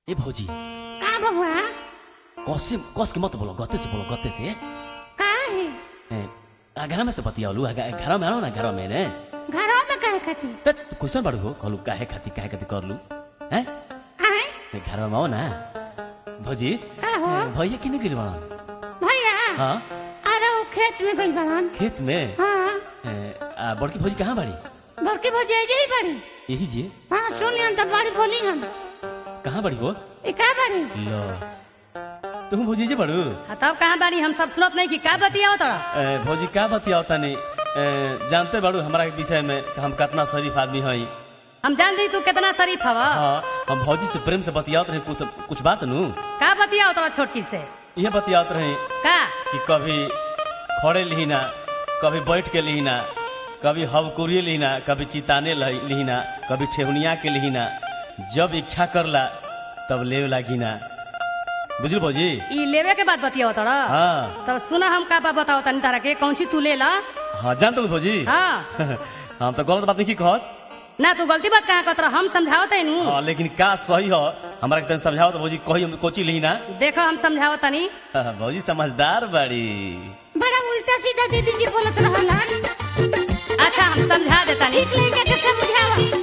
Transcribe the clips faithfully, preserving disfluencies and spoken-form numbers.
ए भौजी का बबुआ कस कस के मत बोलो, गत्ते से बोलो, गत्ते से। का है ए घर में से बतियालू, घर में आओ ना, घर में ने घरों में काहे खाती त क्वेश्चन बाड़ू हो, कहलू काहे खाती काहे खाती करलू हैं आए घर में आओ ना भौजी। का हो भैया किने गिर बड़ा? भैया हां अरे वो खेत में गइल बड़न। खेत में? हां आ बड़की भौजी कहां बाड़ी? बड़की भौजी आई ही बड़ी। यही जे हां सुनियन त बड़ी बोली हम कहां बाड़ी हो? ई का बड़ी लो तुम भौजी जे बाड़ू? हाँ, तब कहाँ बाड़ी? हम सब सुनत नहीं कि का बतियाओ तोरा? ए, भौजी का बतियाओ तनी? जानते बाड़ू हमारा के विषय में हम कितना शरीफ आदमी हई। हम जान दी तू कितना शरीफ हवा। हाँ हम भौजी से प्रेम से बतियात रहे, कुछ कुछ बात नू का बतियाओ तोरा छोटकी से? ये बतियात रहे का कि कभी खड़े लिहिना, कभी बैठ के लिहिना, कभी हवकुरिये लिहिना, कभी चिताने लिहिना, कभी ठेहुनिया के लिहिना, जब इच्छा करला तब ले लागिना। बुझल भौजी? ई लेवे के बाद बतियाओ तोरा? हाँ तब सुना हम का बा बताओ तनी तारा के, कौन सी तू ले ला? हाँ जानते हो भौजी? हाँ हम तो गलत बात नहीं की कहत ना, तू गलती बात कहाँ कहत? हम समझाओ तनी। हाँ लेकिन का सही हो हमारा के समझाओ तो भौजी, कही हम कोची लिहिना। देखो हम समझाओ तनी। भौजी समझदार बाड़ी। बड़ा उल्टा सीधा दीदी जी बोलत रहला। अच्छा हम समझा देता नी। ठीक लइका के समझावा।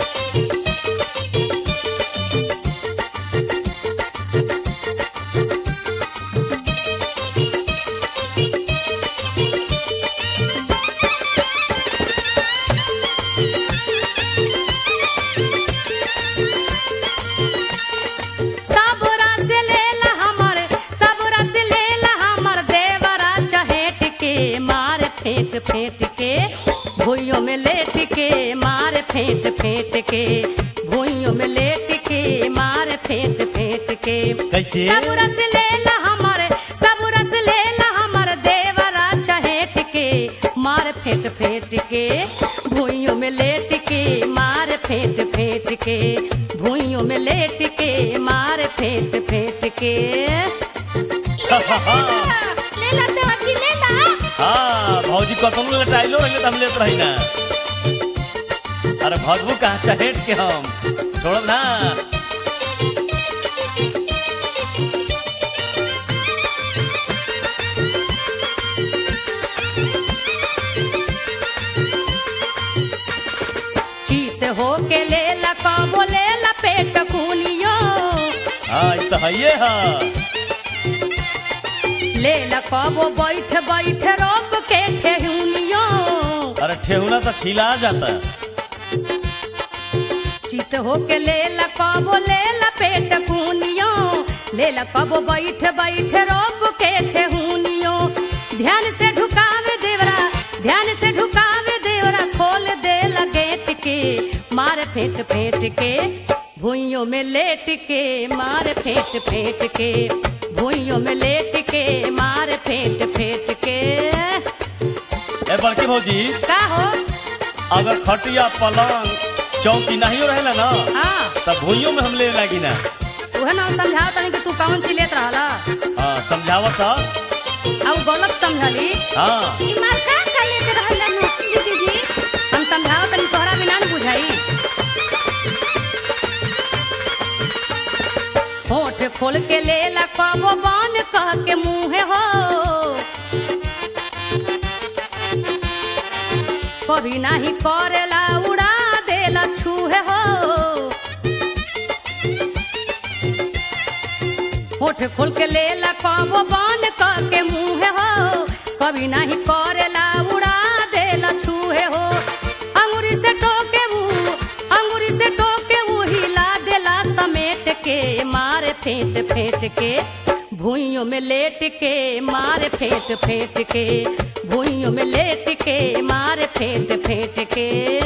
फेंट फेंट के भुइयों में लेट के मार, फेंट फेंट के भुइयों में लेट के मार, फेंट फेंट के। कैसे? सब रस ले ला हमारे, सब रस ले ला हमारे देवरा चहेट के मार, फेंट फेंट के भुइयों में लेट के मार, फेंट फेंट के भुइयों में लेट के मार, फेंट फेंट के। ले ला तो अभी ले ला। हाँ भौजी कतनो लटाइलो रहिले हम लेत रही ना। अरे भगबू कहाँ चहेट के हम छोड़ब ना। चीत हो के ले ला कबो ले ला पेट खूनियो। हाँ ये तो है ये हाँ। ले ला कबो बैठ बैठ रोप के ठेहुनियो। अरे ठेहुना तो छिला जाता। चित हो के ले ला कबो ले ला पेट खूनियो, ले ला कबो बैठ बैठ रोप के ठेहुनियो। ध्यान से ढुकावे देवरा, ध्यान से ढुकावे देवरा, खोल दे ला गेट के मार, फेंट फेंट के भुइयों में लेट के मार, फेंट फेंट के भुइयों में लेट के मार, फेंट फेंट के। ए बड़की भौजी का हो? अगर खटिया पलंग चौकी नहीं रहेला ना हाँ तब भुइयों में हम ले लागी ना। उहे ना समझाओ तनी कि तू कौन सी लेत रहला। हाँ समझावत था। अब गलत समझली। हाँ ई मार का का लेत रहला नु दीदी जी? हम समझाओ तनी तोहरा बिना न बुझाई। होठ खोल के ले ला कबो बन कह के मुँह हो, कभी नहीं करेला उड़ा देला छूहे हो। होठ खोल के ले ला कबो बन कह के मुँह हो, कभी नहीं करेला उड़ा देला छूहे हो। अंगूरी से टोके वो, अंगूरी से टोके वो हिला देला समेट के मार, फेंट फेंट के भुइयों में लेट के मार, फेंट फेंट के भुइयों में लेट के मार, फेंट फेंट के।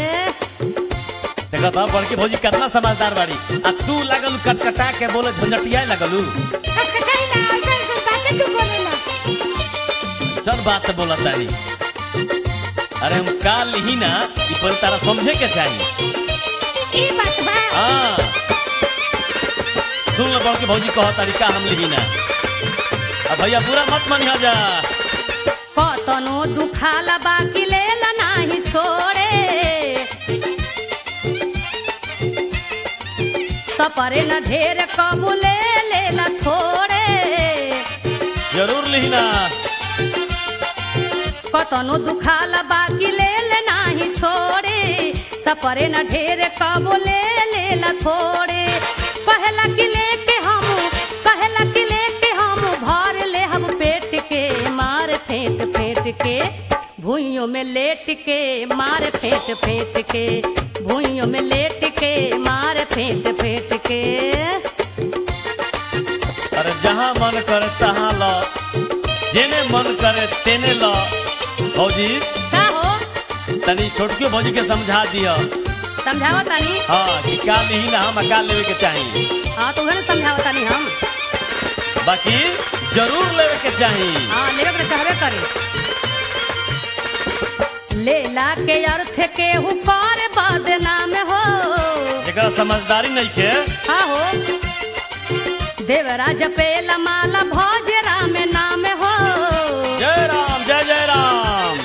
देखा था बड़की भौजी कितना समझदार बाड़ी। आ तू लगल कटकटा के बोले झंझटिया लगलू। कटकटाई ना ऐसा ऐसा बातें तू बोलेला। सब बात बोला तारी। अरे हम काल ही ना ई पर तारा समझे के चाहिए। ई बात बा। हाँ सुन लो बड़की भौजी कह तारीका हम लिही ना। अब भैया पूरा मत मनिया जा। कतनो दुखाला बाकी लेला नाही छोड़े, सपरे न ढेर कबू ले लेला थोड़े जरूर लिहिना कतनो दुखाला बाकी ले ले नाही छोड़े सपरे न ढेर कबू ले लेला थोड़े कहला कि लेके हम कहला कि लेके हम भर ले हम पेट के मार फेंट फेंट के भूइयों में लेट के मार फेंट फेंट के भूइयों में लेट के मार फेंट फेंट के अरे जहाँ मन करे तहाँ लो जेने मन करे तेने लो भौजी का हो तनी छोटकी भौजी के समझा दिया समझाओ तानी हाँ कि का लिही ना हम का लेवे के चाही हाँ तो उन्हें समझाओ तानी हम बाकी जरूर लेवे के चाही हाँ लेवे के चाहबे करी लेला के अर्थ के हुकार बदनाम हो जेकरा समझदारी नहीं के हाँ हो देवराज पेला माला भोज राम नाम हो जय राम जय जय राम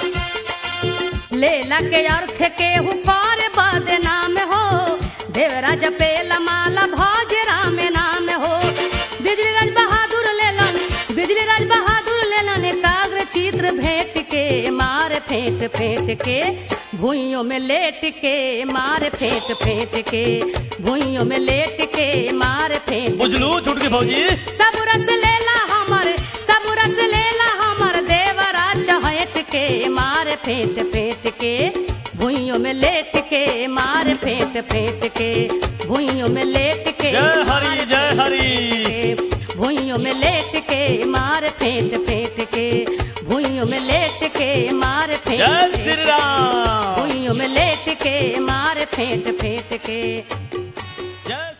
लेला के अर्थ के हुकार बदनाम हो देवराज पेला माला भोज राम नाम हो बिजली राज बहादुर लेलन बिजली राज बहादुर लेलन एकाग्र चित्र भेंट के मार फेंट फेंट के भूइयों में लेट के मार फेंट फेंट के भूइयों में लेट के मार फेंट बुझलू छुटकी भौजी सब रस लेला हमर सब रस लेला हमर देवरा चहट के मार फेंट फेंट के भूइयों में लेट के मार फेंट फेंट के भूइयों में लेट के जय हरि जय हरि भूइयों में लेट के मार फेंट फेंट के भूइयों में लेट के मार फेंट जय श्री राम भूइयों में लेट के मार फेंट फेंट के जय